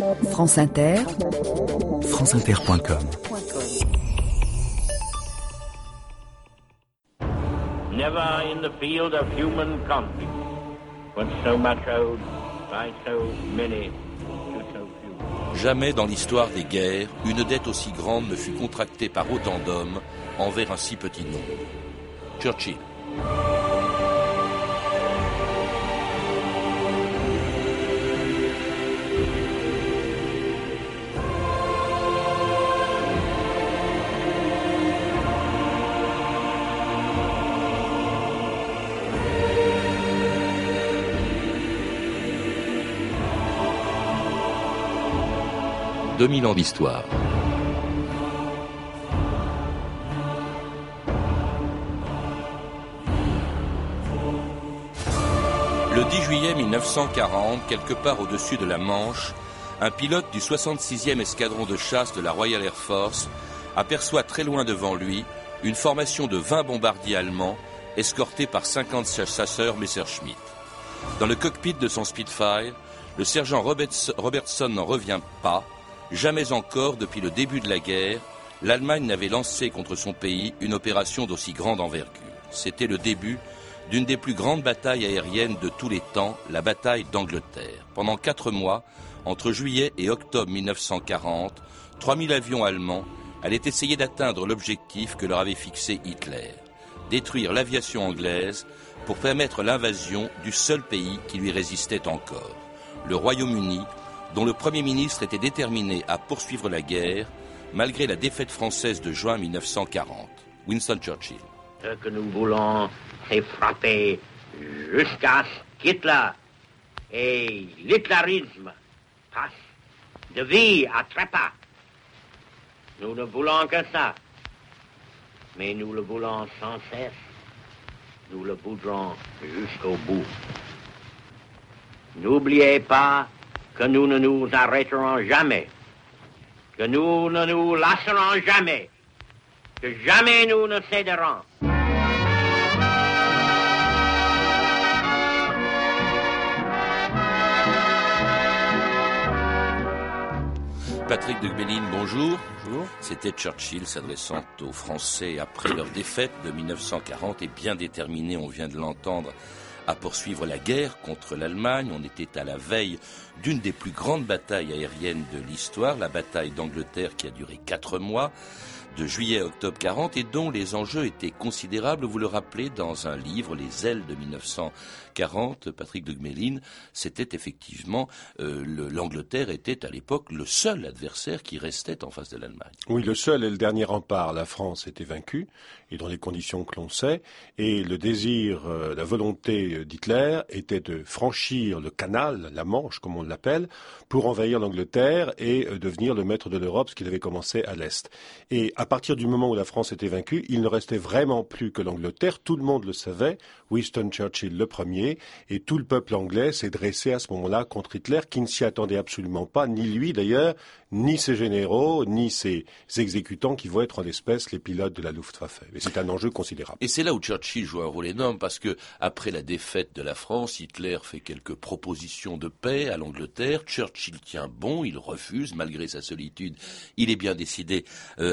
France Inter, franceinter.com. Never in the field of human conflict was so much owed by so many to so few. Jamais dans l'histoire des guerres, une dette aussi grande ne fut contractée par autant d'hommes envers un si petit nombre. Churchill. « 2000 ans d'histoire ». Le 10 juillet 1940, quelque part au-dessus de la Manche, un pilote du 66e escadron de chasse de la Royal Air Force aperçoit très loin devant lui une formation de 20 bombardiers allemands escortés par 50 chasseurs Messerschmitt. Dans le cockpit de son Spitfire, le sergent Robertson n'en revient pas. Jamais encore, depuis le début de la guerre, l'Allemagne n'avait lancé contre son pays une opération d'aussi grande envergure. C'était le début d'une des plus grandes batailles aériennes de tous les temps, la bataille d'Angleterre. Pendant 4 mois, entre juillet et octobre 1940, 3000 avions allemands allaient essayer d'atteindre l'objectif que leur avait fixé Hitler, détruire l'aviation anglaise pour permettre l'invasion du seul pays qui lui résistait encore, le Royaume-Uni, dont le Premier ministre était déterminé à poursuivre la guerre, malgré la défaite française de juin 1940. Winston Churchill. Ce que nous voulons, c'est frapper jusqu'à ce qu'Hitler et l'hitlérisme passent de vie à trépas. Nous ne voulons que ça, mais nous le voulons sans cesse. Nous le voudrons jusqu'au bout. N'oubliez pas que nous ne nous arrêterons jamais, que nous ne nous lasserons jamais, que jamais nous ne céderons. Patrick de Gbelin, bonjour. Bonjour. C'était Churchill s'adressant aux Français après leur défaite de 1940 et bien déterminé, on vient de l'entendre, à poursuivre la guerre contre l'Allemagne. On était à la veille d'une des plus grandes batailles aériennes de l'histoire, la bataille d'Angleterre qui a duré 4 mois, de juillet à octobre 40, et dont les enjeux étaient considérables. Vous le rappelez dans un livre, Les ailes de 1940, Patrick de Gbelin, c'était effectivement, l'Angleterre était à l'époque le seul adversaire qui restait en face de l'Allemagne. Oui, le seul et le dernier rempart. La France était vaincue, et dans les conditions que l'on sait, et le désir, la volonté d'Hitler était de franchir le canal, la Manche comme on l'appelle, pour envahir l'Angleterre et devenir le maître de l'Europe, ce qu'il avait commencé à l'Est. Et à partir du moment où la France était vaincue, il ne restait vraiment plus que l'Angleterre. Tout le monde le savait, Winston Churchill le premier, et tout le peuple anglais s'est dressé à ce moment-là contre Hitler, qui ne s'y attendait absolument pas, ni lui d'ailleurs, ni ses généraux, ni ses exécutants qui vont être en l'espèce les pilotes de la Luftwaffe. Et c'est un enjeu considérable. Et c'est là où Churchill joue un rôle énorme, parce que après la défaite de la France, Hitler fait quelques propositions de paix à l'Angleterre. Churchill tient bon, il refuse malgré sa solitude. Il est bien décidé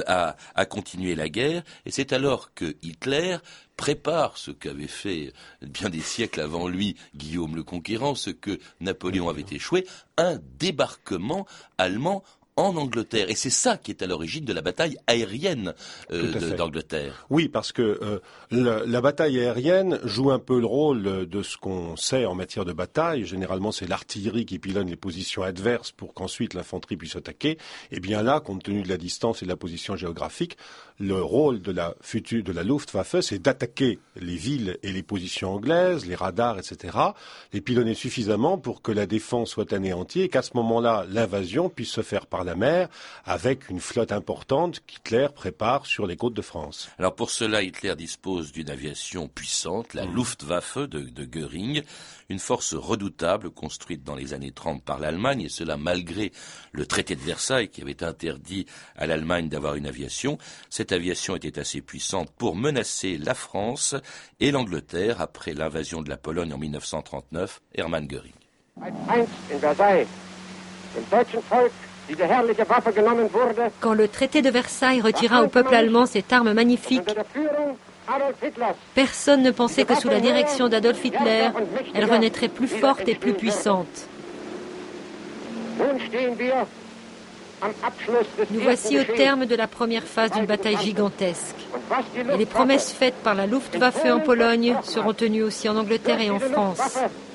à continuer la guerre. Et c'est alors que Hitler prépare ce qu'avait fait bien des siècles avant lui Guillaume le Conquérant, ce que Napoléon avait échoué, un débarquement allemand en Angleterre. Et c'est ça qui est à l'origine de la bataille aérienne d'Angleterre. Oui, parce que la bataille aérienne joue un peu le rôle de ce qu'on sait en matière de bataille. Généralement, c'est l'artillerie qui pilonne les positions adverses pour qu'ensuite l'infanterie puisse attaquer. Et bien là, compte tenu de la distance et de la position géographique, le rôle de la Luftwaffe, c'est d'attaquer les villes et les positions anglaises, les radars, etc., les pilonner suffisamment pour que la défense soit anéantie et qu'à ce moment-là, l'invasion puisse se faire par la mer avec une flotte importante qu'Hitler prépare sur les côtes de France. Alors pour cela, Hitler dispose d'une aviation puissante, la Luftwaffe de Göring, une force redoutable construite dans les années 30 par l'Allemagne, et cela malgré le traité de Versailles qui avait interdit à l'Allemagne d'avoir une aviation. Cette aviation était assez puissante pour menacer la France et l'Angleterre après l'invasion de la Pologne en 1939, Hermann Göring. Ein in Versailles. Quand le traité de Versailles retira au peuple allemand cette arme magnifique, personne ne pensait que sous la direction d'Adolf Hitler, elle renaîtrait plus forte et plus puissante. Nous voici au terme de la première phase d'une bataille gigantesque. Et les promesses faites par la Luftwaffe en Pologne seront tenues aussi en Angleterre et en France.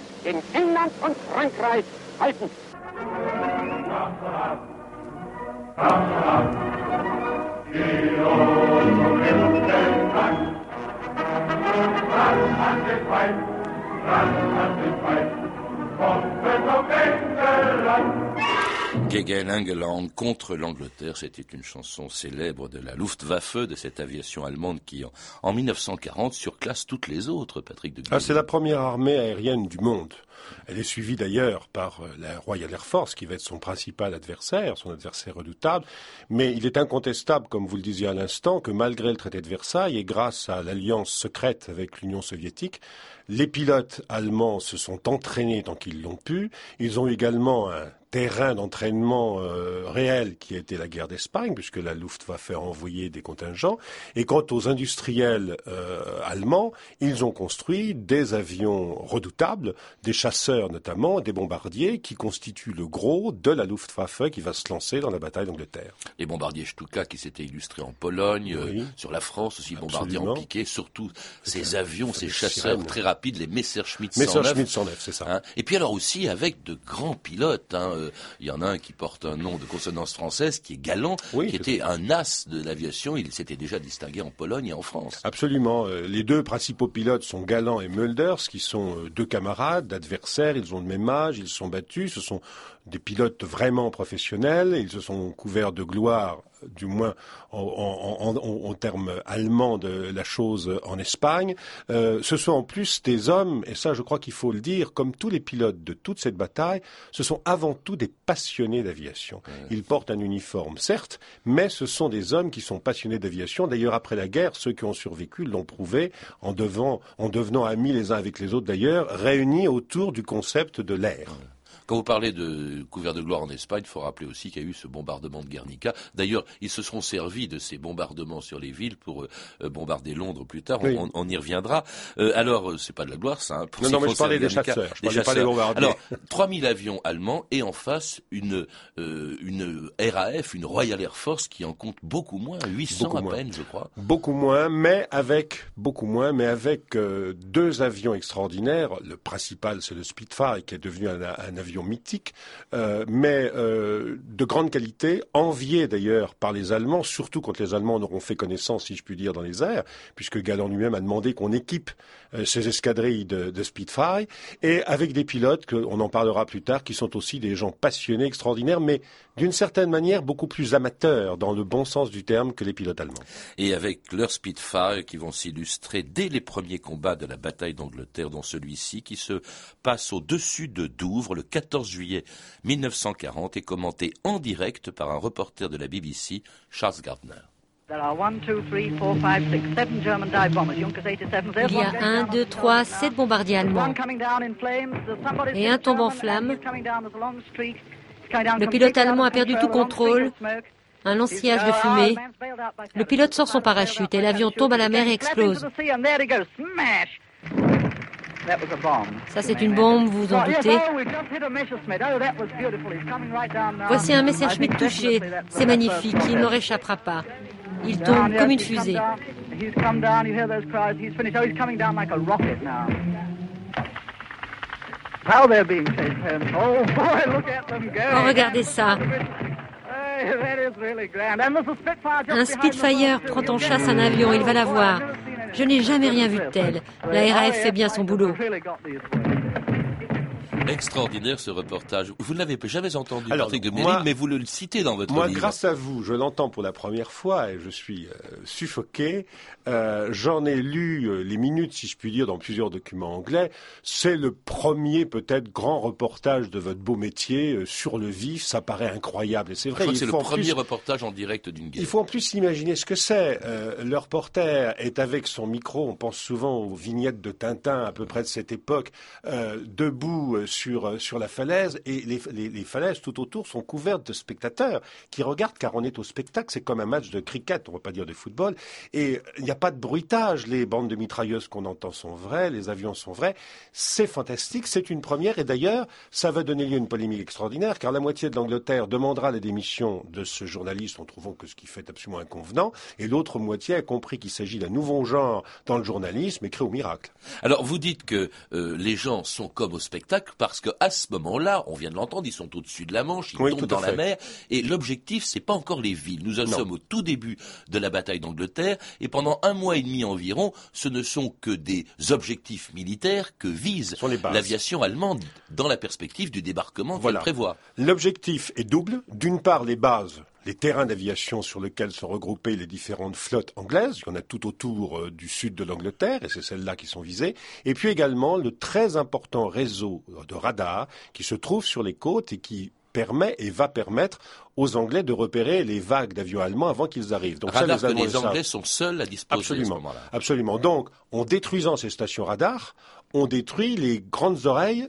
Gegen England contre l'Angleterre, c'était une chanson célèbre de la Luftwaffe, de cette aviation allemande qui, en 1940, surclasse toutes les autres, Patrick de Guilherme. C'est la première armée aérienne du monde. Elle est suivie d'ailleurs par la Royal Air Force, qui va être son principal adversaire, son adversaire redoutable. Mais il est incontestable, comme vous le disiez à l'instant, que malgré le traité de Versailles et grâce à l'alliance secrète avec l'Union soviétique, les pilotes allemands se sont entraînés tant qu'ils l'ont pu. Ils ont également un terrain d'entraînement réel qui a été la guerre d'Espagne, puisque la Luftwaffe a envoyé des contingents. Et quant aux industriels allemands, ils ont construit des avions redoutables, des chasseurs notamment, des bombardiers, qui constituent le gros de la Luftwaffe qui va se lancer dans la bataille d'Angleterre. Les bombardiers Stuka qui s'étaient illustrés en Pologne, oui. Sur la France aussi, bombardiers Absolument. en piqué, surtout ces avions, ces chasseurs très rapides, les Messerschmitt 109. Messerschmitt 109, c'est ça. Et puis alors aussi avec de grands pilotes. Il y en a un qui porte un nom de consonance française, qui est Galland, oui, qui était un as de l'aviation. Il s'était déjà distingué en Pologne et en France. Absolument. Les deux principaux pilotes sont Galland et Mulders, qui sont deux camarades, adversaires. Ils ont le même âge, ils se sont battus. Ce sont des pilotes vraiment professionnels. Ils se sont couverts de gloire, du moins en termes allemands de la chose en Espagne. Ce sont en plus des hommes, et ça je crois qu'il faut le dire, comme tous les pilotes de toute cette bataille, ce sont avant tout des passionnés d'aviation. Ils portent un uniforme, certes, mais ce sont des hommes qui sont passionnés d'aviation. D'ailleurs, après la guerre, ceux qui ont survécu l'ont prouvé en devenant amis les uns avec les autres d'ailleurs, réunis autour du concept de l'air. Quand vous parlez de couvert de gloire en Espagne, il faut rappeler aussi qu'il y a eu ce bombardement de Guernica. D'ailleurs, ils se seront servis de ces bombardements sur les villes pour bombarder Londres plus tard. Oui. On y reviendra. Alors, c'est pas de la gloire, ça. Non, mais je parlais des chasseurs. Je parlais pas des bombardiers. Alors, 3000 avions allemands et en face une RAF, une Royal Air Force qui en compte beaucoup moins, 800 à peine, je crois. Beaucoup moins, mais avec deux avions extraordinaires. Le principal, c'est le Spitfire, qui est devenu un avion mythique, mais de grande qualité, envié d'ailleurs par les Allemands, surtout quand les Allemands en auront fait connaissance, si je puis dire, dans les airs, puisque Galland lui-même a demandé qu'on équipe ces escadrilles de Spitfire, et avec des pilotes, on en parlera plus tard, qui sont aussi des gens passionnés, extraordinaires, mais d'une certaine manière beaucoup plus amateurs, dans le bon sens du terme, que les pilotes allemands. Et avec leurs Spitfire qui vont s'illustrer dès les premiers combats de la bataille d'Angleterre, dont celui-ci qui se passe au-dessus de Douvres le 14 juillet 1940 est commenté en direct par un reporter de la BBC, Charles Gardner. Il y a 1, 2, 3, 7 bombardiers allemands et un tombe en flammes. Le pilote allemand a perdu tout contrôle. Un lancillage de fumée. Le pilote sort son parachute et l'avion tombe à la mer et explose. Ça, c'est une bombe, vous vous en doutez. Voici un Messerschmitt touché. C'est magnifique, il ne leur échappera pas. Il tombe comme une fusée. Oh, regardez ça. Un Spitfire prend en chasse un avion, il va l'avoir. Je n'ai jamais rien vu de tel. La RAF fait bien son boulot. Extraordinaire ce reportage. Vous ne l'avez jamais entendu, Patrick de Méline, mais vous le citez dans votre livre. Moi, grâce à vous, je l'entends pour la première fois et je suis suffoqué. J'en ai lu les minutes, si je puis dire, dans plusieurs documents anglais. C'est le premier, peut-être, grand reportage de votre beau métier sur le vif. Ça paraît incroyable. Et c'est vrai. C'est le premier reportage en direct d'une guerre. Il faut en plus imaginer ce que c'est. Le reporter est avec son micro. On pense souvent aux vignettes de Tintin, à peu près de cette époque, debout sur la falaise, et les falaises tout autour sont couvertes de spectateurs qui regardent, car on est au spectacle. C'est comme un match de cricket, on ne va pas dire de football, et il n'y a pas de bruitage. Les bandes de mitrailleuses qu'on entend sont vraies, les avions sont vrais. C'est fantastique, c'est une première, et d'ailleurs, ça va donner lieu à une polémique extraordinaire, car la moitié de l'Angleterre demandera la démission de ce journaliste en trouvant que ce qu'il fait est absolument inconvenant, et l'autre moitié a compris qu'il s'agit d'un nouveau genre dans le journalisme et crée au miracle. Alors vous dites que les gens sont comme au spectacle parce qu'à ce moment-là, on vient de l'entendre, ils sont au-dessus de la Manche, ils tombent dans la mer, et l'objectif, c'est pas encore les villes. Nous en sommes au tout début de la bataille d'Angleterre, et pendant 1 mois et demi environ, ce ne sont que des objectifs militaires que vise l'aviation allemande dans la perspective du débarquement qu'elle prévoit. L'objectif est double. D'une part, les bases, les terrains d'aviation sur lesquels sont regroupées les différentes flottes anglaises. Il y en a tout autour du sud de l'Angleterre, et c'est celles-là qui sont visées. Et puis également le très important réseau de radars qui se trouve sur les côtes et qui permet et va permettre aux Anglais de repérer les vagues d'avions allemands avant qu'ils arrivent. Donc radar que les Anglais sont seuls à disposer à ce moment-là. Absolument. Donc, en détruisant ces stations radars, on détruit les grandes oreilles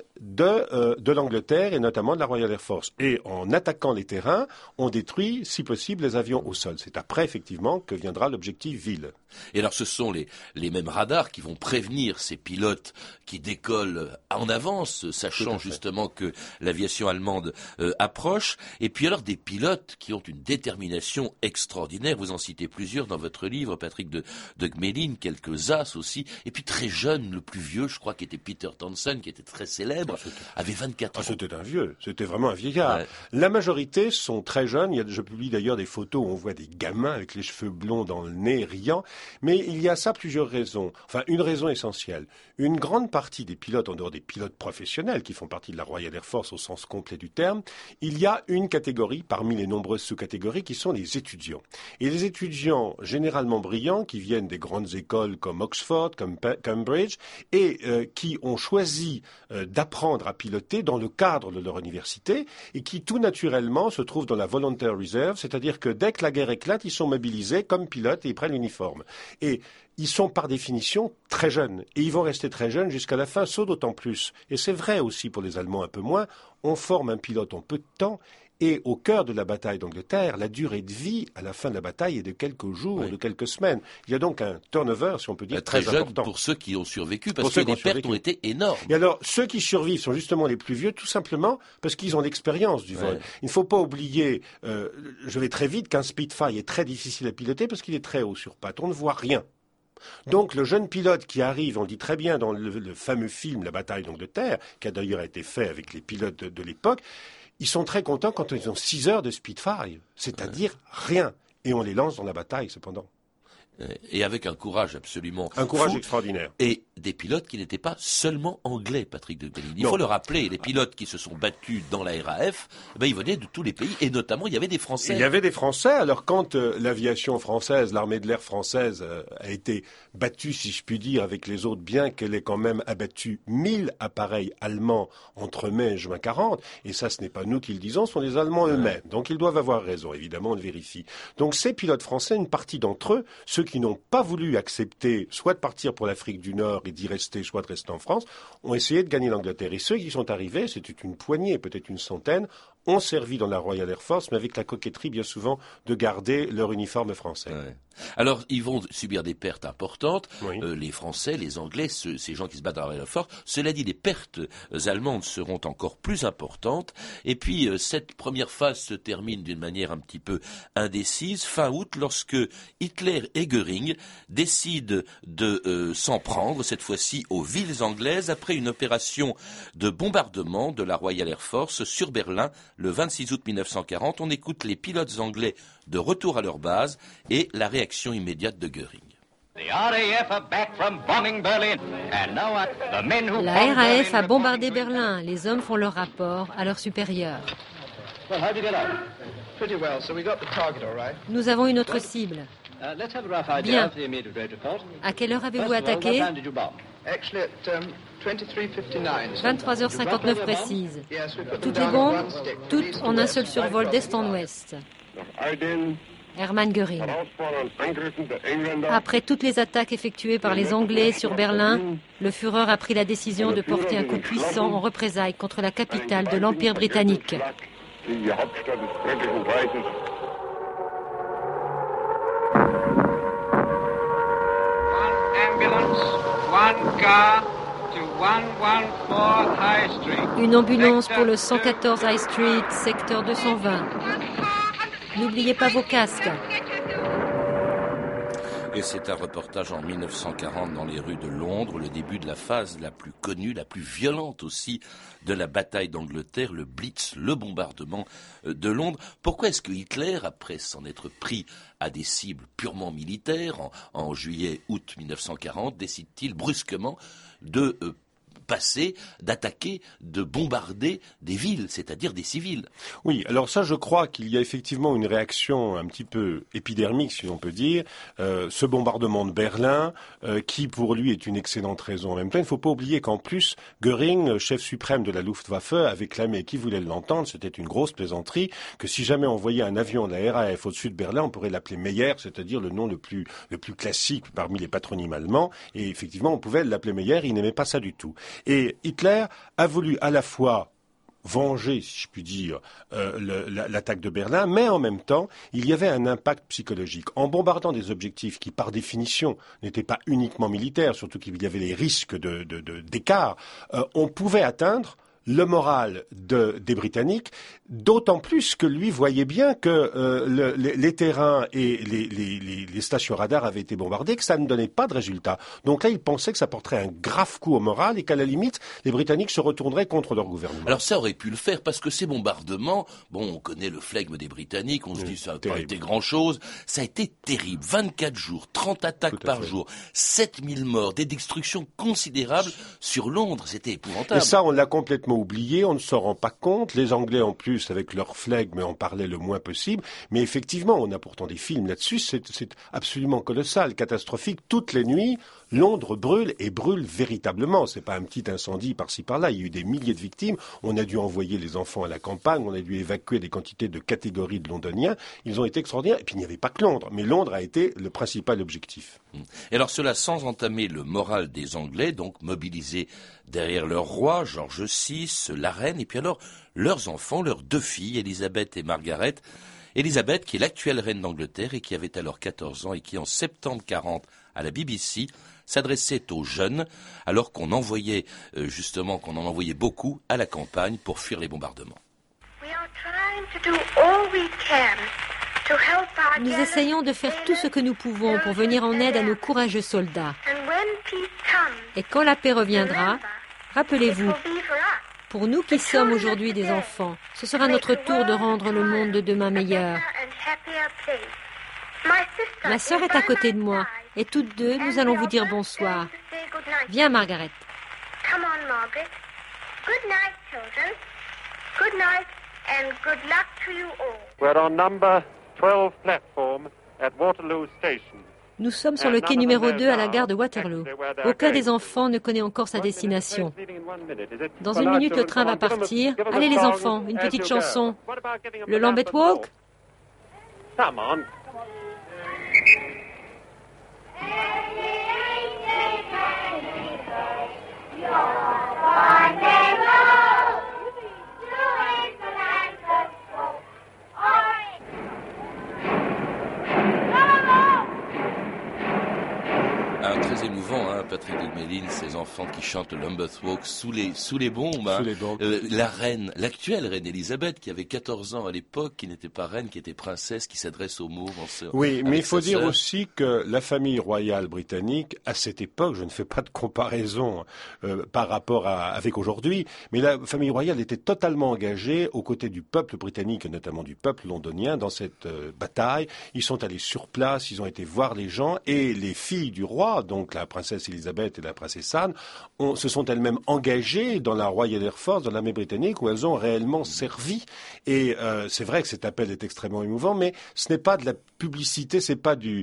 de l'Angleterre et notamment de la Royal Air Force. Et en attaquant les terrains, on détruit, si possible, les avions au sol. C'est après, effectivement, que viendra l'objectif ville. Et alors, ce sont les mêmes radars qui vont prévenir ces pilotes qui décollent en avance, sachant justement que l'aviation allemande approche. Et puis alors, des pilotes qui ont une détermination extraordinaire. Vous en citez plusieurs dans votre livre, Patrick de Gmelin, quelques as aussi. Et puis très jeune, le plus vieux, je crois, qui était Peter Townsend, qui était très célèbre, avait 24 ans. C'était un vieux, c'était vraiment un vieillard. Ouais. La majorité sont très jeunes. Je publie d'ailleurs des photos où on voit des gamins avec les cheveux blonds dans le nez, riant. Mais il y a ça plusieurs raisons. Enfin, une raison essentielle. Une grande partie des pilotes, en dehors des pilotes professionnels qui font partie de la Royal Air Force au sens complet du terme, il y a une catégorie parmi les nombreuses sous-catégories qui sont les étudiants. Et les étudiants généralement brillants qui viennent des grandes écoles comme Oxford, comme Cambridge, et qui ont choisi d'apprendre à piloter dans le cadre de leur université et qui tout naturellement se trouvent dans la Volunteer Reserve, c'est-à-dire que dès que la guerre éclate, ils sont mobilisés comme pilotes et ils prennent l'uniforme. Et ils sont par définition très jeunes et ils vont rester très jeunes jusqu'à la fin, sauf d'autant plus. Et c'est vrai aussi pour les Allemands un peu moins, on forme un pilote en peu de temps. Et au cœur de la bataille d'Angleterre, la durée de vie à la fin de la bataille est de quelques jours, de quelques semaines. Il y a donc un turnover, si on peut dire, très important. Pour ceux qui ont survécu, parce que les pertes ont été énormes. Et alors, ceux qui survivent sont justement les plus vieux, tout simplement parce qu'ils ont l'expérience du vol. Il ne faut pas oublier, je vais très vite, qu'un Spitfire est très difficile à piloter parce qu'il est très haut sur pattes. On ne voit rien. Donc le jeune pilote qui arrive, on le dit très bien dans le fameux film La bataille d'Angleterre, qui a d'ailleurs été fait avec les pilotes de l'époque, ils sont très contents quand ils ont 6 heures de Spitfire, c'est-à-dire rien. Et on les lance dans la bataille, cependant. Et avec un courage absolument fou, extraordinaire. Et des pilotes qui n'étaient pas seulement anglais, Patrick de Gmelin. Il faut le rappeler, les pilotes qui se sont battus dans la RAF, ils venaient de tous les pays, et notamment il y avait des Français. Il y avait des Français, alors quand l'aviation française, l'armée de l'air française a été battue, si je puis dire, avec les autres, bien qu'elle ait quand même abattu 1000 appareils allemands entre mai et juin 40, et ça ce n'est pas nous qui le disons, ce sont les Allemands eux-mêmes. Donc ils doivent avoir raison, évidemment, on le vérifie. Donc ces pilotes français, une partie d'entre eux, ceux qui n'ont pas voulu accepter soit de partir pour l'Afrique du Nord et d'y rester, soit de rester en France, ont essayé de gagner l'Angleterre. Et ceux qui sont arrivés, c'était une poignée, peut-être une centaine, ont servi dans la Royal Air Force, mais avec la coquetterie bien souvent de garder leur uniforme français. Ouais. Alors, ils vont subir des pertes importantes, les Français, les Anglais, ces gens qui se battent dans la Royal Air Force. Cela dit, les pertes allemandes seront encore plus importantes. Et puis, cette première phase se termine d'une manière un petit peu indécise, fin août, lorsque Hitler et Göring décident de s'en prendre, cette fois-ci, aux villes anglaises, après une opération de bombardement de la Royal Air Force sur Berlin, le 26 août 1940. On écoute les pilotes anglais de retour à leur base et la réaction immédiate de Göring. La RAF a bombardé Berlin. Les hommes font leur rapport à leurs supérieurs. Nous avons une autre cible. Bien. À quelle heure avez-vous attaqué ? 23h59 précise. Toutes les bombes ? Toutes en un seul survol d'est en ouest. Hermann Göring. Après toutes les attaques effectuées par les Anglais sur Berlin, le Führer a pris la décision de porter un coup puissant en représailles contre la capitale de l'Empire britannique. Une ambulance pour le 114 High Street, secteur 220. N'oubliez pas vos casques. Et c'est un reportage en 1940 dans les rues de Londres, le début de la phase la plus connue, la plus violente aussi de la bataille d'Angleterre, le Blitz, le bombardement de Londres. Pourquoi est-ce que Hitler, après s'en être pris à des cibles purement militaires en juillet-août 1940, décide-t-il brusquement de d'attaquer, de bombarder des villes, c'est-à-dire des civils? Oui, alors ça, je crois qu'il y a effectivement une réaction un petit peu épidermique, si l'on peut dire. Ce bombardement de Berlin, qui pour lui est une excellente raison en même temps. Il ne faut pas oublier qu'en plus, Göring, chef suprême de la Luftwaffe, avait clamé, qui voulait l'entendre, c'était une grosse plaisanterie, que si jamais on voyait un avion de la RAF au-dessus de Berlin, on pourrait l'appeler Meyer, c'est-à-dire le nom le plus classique parmi les patronymes allemands. Et effectivement, on pouvait l'appeler Meyer, il n'aimait pas ça du tout. Et Hitler a voulu à la fois venger, si je puis dire, l'attaque de Berlin, mais en même temps, il y avait un impact psychologique. En bombardant des objectifs qui, par définition, n'étaient pas uniquement militaires, surtout qu'il y avait les risques d'écart, on pouvait atteindre le moral des Britanniques, d'autant plus que lui voyait bien que les terrains et les stations radars avaient été bombardés, que ça ne donnait pas de résultat. Donc là, il pensait que ça porterait un grave coup au moral et qu'à la limite, les Britanniques se retourneraient contre leur gouvernement. Alors ça aurait pu le faire, parce que ces bombardements, bon, on connaît le flegme des Britanniques, on se dit ça n'a pas été grand-chose, ça a été terrible. 24 jours, 30 attaques par jour, 7000 morts, des destructions considérables sur Londres, c'était épouvantable. Et ça, on l'a complètement oublié, on ne s'en rend pas compte. Les Anglais, en plus, avec leur flegme, en parlaient le moins possible. Mais effectivement, on a pourtant des films là-dessus. C'est absolument colossal, catastrophique. Toutes les nuits, Londres brûle et brûle véritablement. C'est pas un petit incendie par-ci par-là. Il y a eu des milliers de victimes. On a dû envoyer les enfants à la campagne. On a dû évacuer des quantités de catégories de Londoniens. Ils ont été extraordinaires. Et puis, il n'y avait pas que Londres. Mais Londres a été le principal objectif. Et alors, cela sans entamer le moral des Anglais, donc mobilisés derrière leur roi, George VI, la reine, et puis alors leurs enfants, leurs deux filles, Elisabeth et Margaret. Elisabeth, qui est l'actuelle reine d'Angleterre et qui avait alors 14 ans et qui, en septembre 40, à la BBC, s'adressait aux jeunes, alors qu'on envoyait, qu'on en envoyait beaucoup à la campagne pour fuir les bombardements. Nous essayons de faire tout ce que nous pouvons pour venir en aide à nos courageux soldats. Et quand la paix reviendra, rappelez-vous, pour nous qui sommes aujourd'hui des enfants, ce sera notre tour de rendre le monde de demain meilleur. Ma sœur est à côté de moi, et toutes deux, nous allons vous dire bonsoir. Viens, Margaret. Come on, Margaret. Good night, children. Good night, and good luck to you all. We're on number 12 platform at Waterloo Station. Nous sommes sur le quai numéro 2 à la gare de Waterloo. Aucun des enfants ne connaît encore sa destination. Dans une minute, le train va partir. Allez les enfants, une petite chanson. Le Lambeth Walk? Come on. Très émouvant, hein, Patrick Dugméline, ces enfants qui chantent le Lambeth Walk sous les bombes. Hein. Sous les bombes. La reine, l'actuelle reine Elisabeth, qui avait 14 ans à l'époque, qui n'était pas reine, qui était princesse, qui s'adresse aux mauves. Oui, mais il faut dire aussi que la famille royale britannique, à cette époque, je ne fais pas de comparaison par rapport avec aujourd'hui, mais la famille royale était totalement engagée aux côtés du peuple britannique, et notamment du peuple londonien, dans cette bataille. Ils sont allés sur place, ils ont été voir les gens, et les filles du roi, donc la princesse princesse Elisabeth et la princesse Anne se sont elles-mêmes engagées dans la Royal Air Force, dans l'armée britannique, où elles ont réellement servi. Et c'est vrai que cet appel est extrêmement émouvant, mais ce n'est pas de la publicité, c'est pas de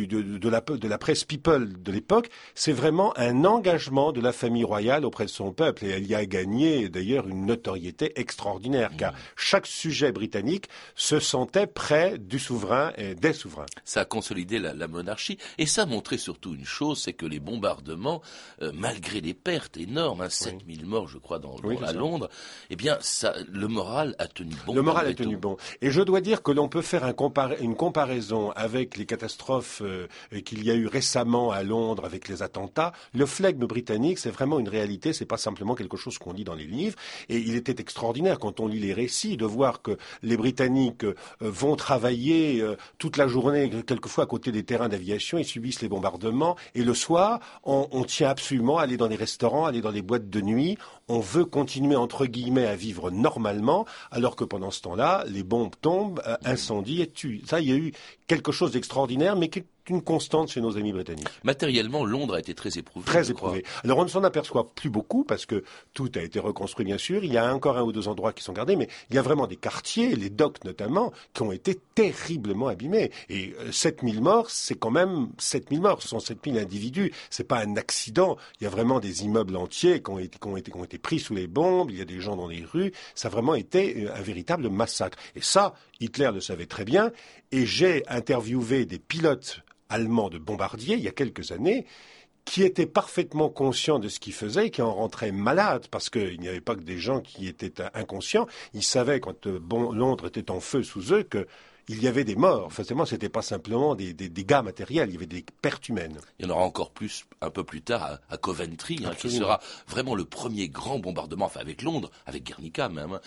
la presse people de l'époque, c'est vraiment un engagement de la famille royale auprès de son peuple. Et elle y a gagné d'ailleurs une notoriété extraordinaire, car chaque sujet britannique se sentait près du souverain et des souverains. Ça a consolidé la monarchie, et ça a montré surtout une chose, c'est que les bombardements, malgré les pertes énormes, 7000 morts je crois à Londres, eh bien le moral a tenu bon. Le moral a tenu bon. Et je dois dire que l'on peut faire une comparaison avec les catastrophes qu'il y a eu récemment à Londres avec les attentats. Le flegme britannique, c'est vraiment une réalité, c'est pas simplement quelque chose qu'on lit dans les livres. Et il était extraordinaire quand on lit les récits de voir que les Britanniques vont travailler toute la journée, quelquefois à côté des terrains d'aviation, ils subissent les bombardements. Et le soir, on tient absolument à aller dans les restaurants, aller dans les boîtes de nuit. On veut continuer, entre guillemets, à vivre normalement, alors que pendant ce temps-là, les bombes tombent, incendient et tuent. Ça, il y a eu quelque chose d'extraordinaire, mais qui est une constante chez nos amis britanniques. Matériellement, Londres a été très éprouvé. Très éprouvé. Alors, on ne s'en aperçoit plus beaucoup, parce que tout a été reconstruit, bien sûr. Il y a encore un ou deux endroits qui sont gardés, mais il y a vraiment des quartiers, les docks notamment, qui ont été terriblement abîmés. Et 7000 morts, c'est quand même 7000 morts. Ce sont 7000 individus. C'est pas un accident. Il y a vraiment des immeubles entiers qui ont été pris sous les bombes. Il y a des gens dans les rues. Ça a vraiment été un véritable massacre. Et ça, Hitler le savait très bien. Et j'ai interviewé des pilotes allemands de bombardiers il y a quelques années qui étaient parfaitement conscients de ce qu'ils faisaient et qui en rentraient malades parce qu'il n'y avait pas que des gens qui étaient inconscients. Ils savaient quand Londres était en feu sous eux qu'il y avait des morts. Forcément, c'était pas simplement des dégâts matériels, il y avait des pertes humaines. Il y en aura encore plus un peu plus tard à Coventry, qui sera vraiment le premier grand bombardement, enfin avec Londres, avec Guernica même,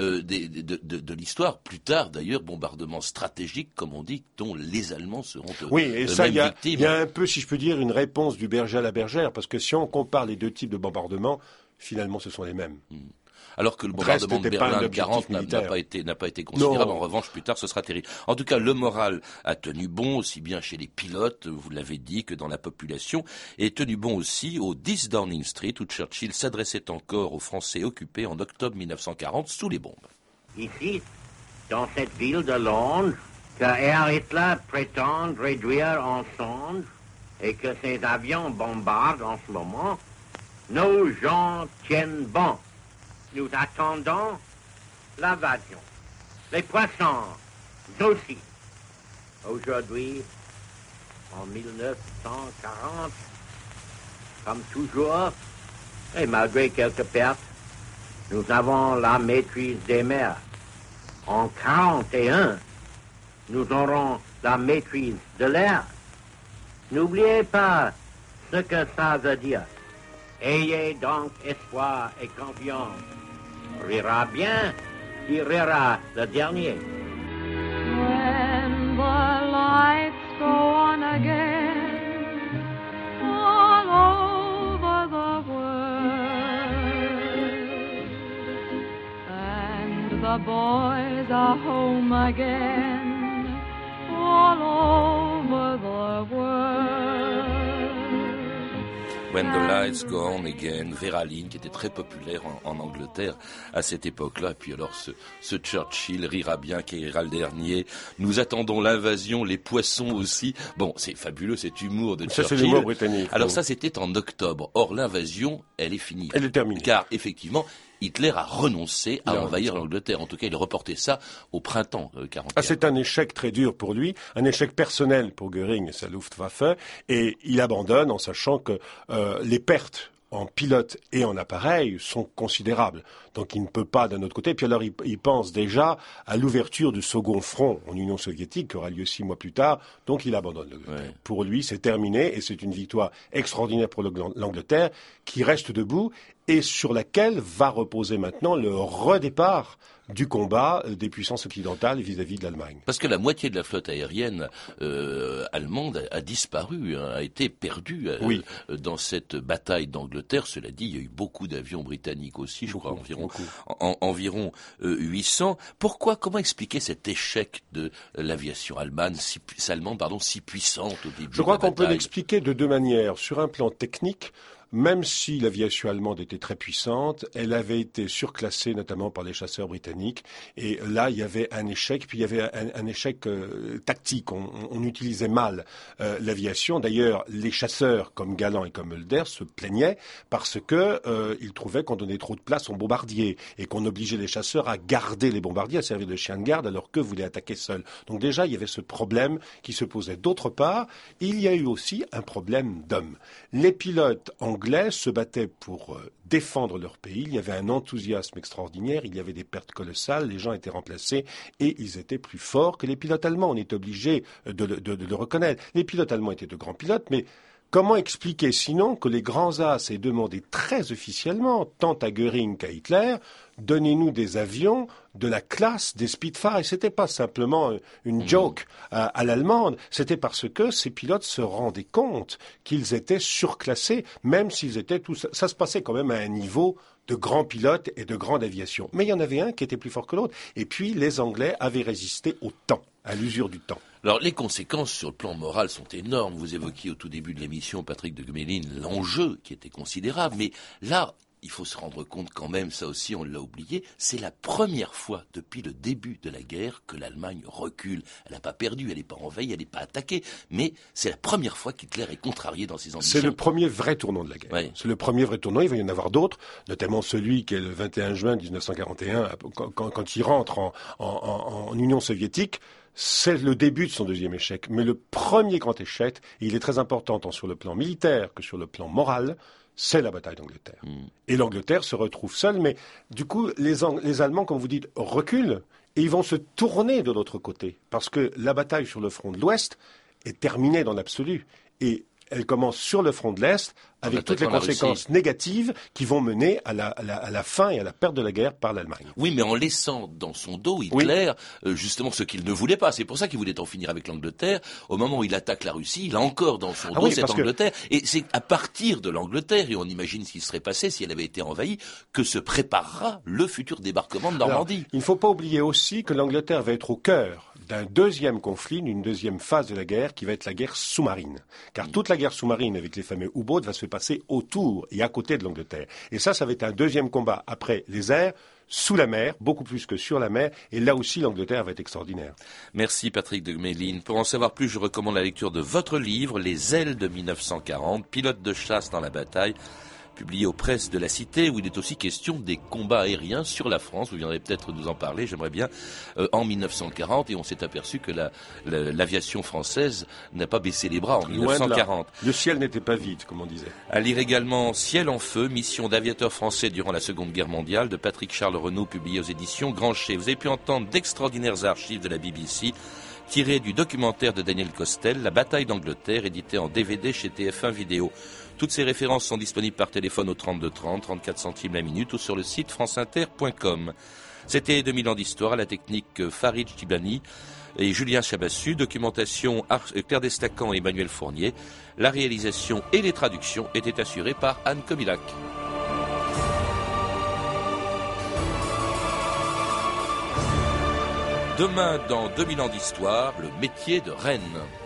de l'histoire. Plus tard, d'ailleurs, bombardement stratégique, comme on dit, dont les Allemands seront oui, et ça, victimes. Il y a un peu, si je peux dire, une réponse du berger à la bergère, parce que si on compare les deux types de bombardements, finalement, ce sont les mêmes. Alors que le bombardement de Berlin de 40 n'a pas été considérable. En revanche, plus tard, ce sera terrible. En tout cas, le moral a tenu bon, aussi bien chez les pilotes, vous l'avez dit, que dans la population, et tenu bon aussi au 10 Downing Street, où Churchill s'adressait encore aux Français occupés en octobre 1940 sous les bombes. Ici, dans cette ville de Londres, que Air Hitler prétend réduire en cendres et que ses avions bombardent en ce moment, nos gens tiennent bon. Nous attendons l'invasion. Les poissons aussi. Aujourd'hui, en 1940, comme toujours, et malgré quelques pertes, nous avons la maîtrise des mers. En 1941, nous aurons la maîtrise de l'air. N'oubliez pas ce que ça veut dire. Ayez donc espoir et confiance. Rira bien qui rira le dernier. When the lights go on again all over the world and the boys are home again all over the world. When the Lights Go On Again, Vera Lynn, qui était très populaire en Angleterre à cette époque-là. Et puis alors ce Churchill rira bien qui rira le dernier. Nous attendons l'invasion, les poissons aussi. Bon, c'est fabuleux cet humour de Churchill. Ça, c'est l'humour britannique. Alors ça, c'était en octobre. Or, l'invasion, elle est finie. Elle est terminée. Car effectivement, Hitler a renoncé à envahir l'Angleterre. En tout cas, il a reporté ça au printemps 1941. Ah, c'est un échec très dur pour lui, un échec personnel pour Göring et sa Luftwaffe, et il abandonne en sachant que les pertes en pilote et en appareil sont considérables. Donc il ne peut pas d'un autre côté. Puis alors il pense déjà à l'ouverture du second front en Union soviétique qui aura lieu 6 mois plus tard. Donc il abandonne l'Angleterre. Pour lui, c'est terminé et c'est une victoire extraordinaire pour l'Angleterre qui reste debout et sur laquelle va reposer maintenant le redépart du combat des puissances occidentales vis-à-vis de l'Allemagne. Parce que la moitié de la flotte aérienne allemande a disparu, a été perdue dans cette bataille d'Angleterre. Cela dit, il y a eu beaucoup d'avions britanniques aussi, je crois, environ 800. Comment expliquer cet échec de l'aviation allemande, si puissante au début de la bataille ? Je crois qu'on peut l'expliquer de deux manières. Sur un plan technique, même si l'aviation allemande était très puissante, elle avait été surclassée notamment par les chasseurs britanniques. Et là, il y avait un échec, puis il y avait un échec tactique. On utilisait mal l'aviation. D'ailleurs, les chasseurs comme Galland et comme Mulder se plaignaient parce que ils trouvaient qu'on donnait trop de place aux bombardiers et qu'on obligeait les chasseurs à garder les bombardiers, à servir de chiens de garde, alors qu'eux voulaient attaquer seuls. Donc déjà, il y avait ce problème qui se posait. D'autre part, il y a eu aussi un problème d'hommes. Les pilotes anglais se battaient pour défendre leur pays. Il y avait un enthousiasme extraordinaire, il y avait des pertes colossales, les gens étaient remplacés et ils étaient plus forts que les pilotes allemands. On est obligé de le reconnaître. Les pilotes allemands étaient de grands pilotes, mais comment expliquer sinon que les grands as aient demandé très officiellement, tant à Göring qu'à Hitler, donnez-nous des avions de la classe des Spitfire. Et c'était pas simplement une joke à l'allemande, c'était parce que ces pilotes se rendaient compte qu'ils étaient surclassés, même s'ils étaient tous... Ça se passait quand même à un niveau de grands pilotes et de grande aviation. Mais il y en avait un qui était plus fort que l'autre. Et puis les Anglais avaient résisté au temps, à l'usure du temps. Alors, les conséquences sur le plan moral sont énormes. Vous évoquiez au tout début de l'émission, Patrick de Gmelin, l'enjeu qui était considérable. Mais là, il faut se rendre compte quand même, ça aussi on l'a oublié, c'est la première fois depuis le début de la guerre que l'Allemagne recule. Elle n'a pas perdu, elle n'est pas envahie, elle n'est pas attaquée, mais c'est la première fois qu'Hitler est contrarié dans ses ambitions. C'est le premier vrai tournant de la guerre. Oui. C'est le premier vrai tournant, il va y en avoir d'autres, notamment celui qui est le 21 juin 1941, quand il rentre en Union soviétique. C'est le début de son deuxième échec. Mais le premier grand échec, et il est très important tant sur le plan militaire que sur le plan moral, c'est la bataille d'Angleterre. Et l'Angleterre se retrouve seule, mais du coup, les Allemands, comme vous dites, reculent et ils vont se tourner de l'autre côté. Parce que la bataille sur le front de l'Ouest est terminée dans l'absolu. Et elle commence sur le front de l'Est, avec toutes les conséquences négatives qui vont mener à la fin et à la perte de la guerre par l'Allemagne. Oui, mais en laissant dans son dos Hitler, justement, ce qu'il ne voulait pas. C'est pour ça qu'il voulait en finir avec l'Angleterre. Au moment où il attaque la Russie, il a encore dans son dos cette Angleterre. Et c'est à partir de l'Angleterre, et on imagine ce qui serait passé si elle avait été envahie, que se préparera le futur débarquement de Normandie. Alors, il ne faut pas oublier aussi que l'Angleterre va être au cœur d'un deuxième conflit, d'une deuxième phase de la guerre, qui va être la guerre sous-marine. Car toute la guerre sous-marine avec les fameux U-boats va se passer autour et à côté de l'Angleterre. Et ça va être un deuxième combat après les airs, sous la mer, beaucoup plus que sur la mer, et là aussi l'Angleterre va être extraordinaire. Merci Patrick de Gmelin. Pour en savoir plus, je recommande la lecture de votre livre, Les ailes de 1940, pilote de chasse dans la bataille, publié aux presses de la Cité, où il est aussi question des combats aériens sur la France. Vous viendrez peut-être nous en parler, j'aimerais bien, en 1940, et on s'est aperçu que l'aviation française n'a pas baissé les bras en 1940. Le ciel n'était pas vide, comme on disait. À lire également Ciel en feu, mission d'aviateurs français durant la Seconde Guerre mondiale, de Patrick Charles Renaud, publié aux éditions Grancher. Vous avez pu entendre d'extraordinaires archives de la BBC, tirées du documentaire de Daniel Costel, La bataille d'Angleterre, édité en DVD chez TF1 Vidéo. Toutes ces références sont disponibles par téléphone au 32 30, 34 centimes la minute ou sur le site franceinter.com. C'était 2000 ans d'histoire, à la technique Farid Tibani et Julien Chabassu, documentation Claire Destacan et Emmanuel Fournier. La réalisation et les traductions étaient assurées par Anne Kobilac. Demain, dans 2000 ans d'histoire, le métier de reine.